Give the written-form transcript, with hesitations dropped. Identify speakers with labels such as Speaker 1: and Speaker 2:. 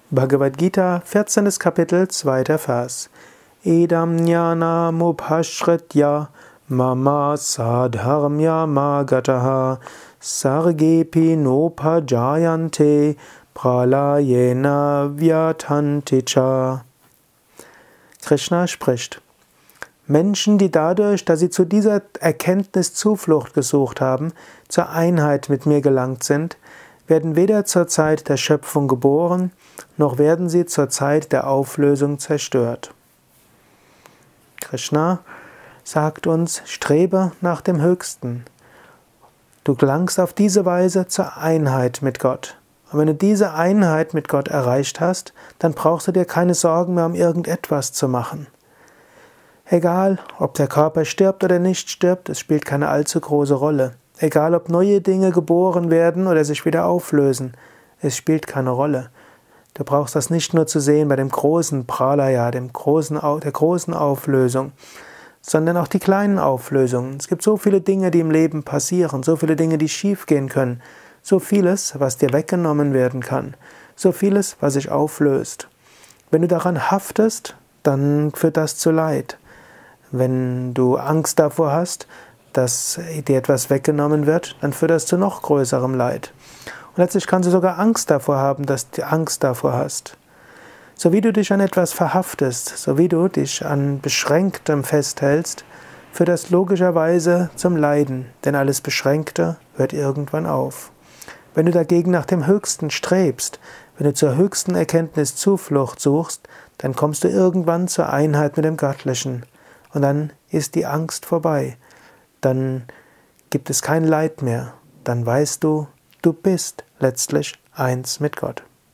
Speaker 1: Bhagavad Gita, 14. Kapitel, 2. Vers. Edam jnanam upashritya mama sadharmya magataha sargepi nopajayante pralayena vyatanticha. Krishna spricht: Menschen, die dadurch, dass sie zu dieser Erkenntnis Zuflucht gesucht haben, zur Einheit mit mir gelangt sind, werden weder zur Zeit der Schöpfung geboren, noch werden sie zur Zeit der Auflösung zerstört. Krishna sagt uns, strebe nach dem Höchsten. Du gelangst auf diese Weise zur Einheit mit Gott. Und wenn du diese Einheit mit Gott erreicht hast, dann brauchst du dir keine Sorgen mehr um irgendetwas zu machen. Egal, ob der Körper stirbt oder nicht stirbt, es spielt keine allzu große Rolle. Egal, ob neue Dinge geboren werden oder sich wieder auflösen, es spielt keine Rolle. Du brauchst das nicht nur zu sehen bei dem großen Pralaya, der großen Auflösung, sondern auch die kleinen Auflösungen. Es gibt so viele Dinge, die im Leben passieren, so viele Dinge, die schiefgehen können, so vieles, was dir weggenommen werden kann, so vieles, was sich auflöst. Wenn du daran haftest, dann führt das zu Leid. Wenn du Angst davor hast, dass dir etwas weggenommen wird, dann führt das zu noch größerem Leid. Und letztlich kannst du sogar Angst davor haben, dass du Angst davor hast. So wie du dich an etwas verhaftest, so wie du dich an Beschränktem festhältst, führt das logischerweise zum Leiden, denn alles Beschränkte hört irgendwann auf. Wenn du dagegen nach dem Höchsten strebst, wenn du zur höchsten Erkenntnis Zuflucht suchst, dann kommst du irgendwann zur Einheit mit dem Göttlichen. Und dann ist die Angst vorbei. Dann gibt es kein Leid mehr. Dann weißt du, du bist letztlich eins mit Gott.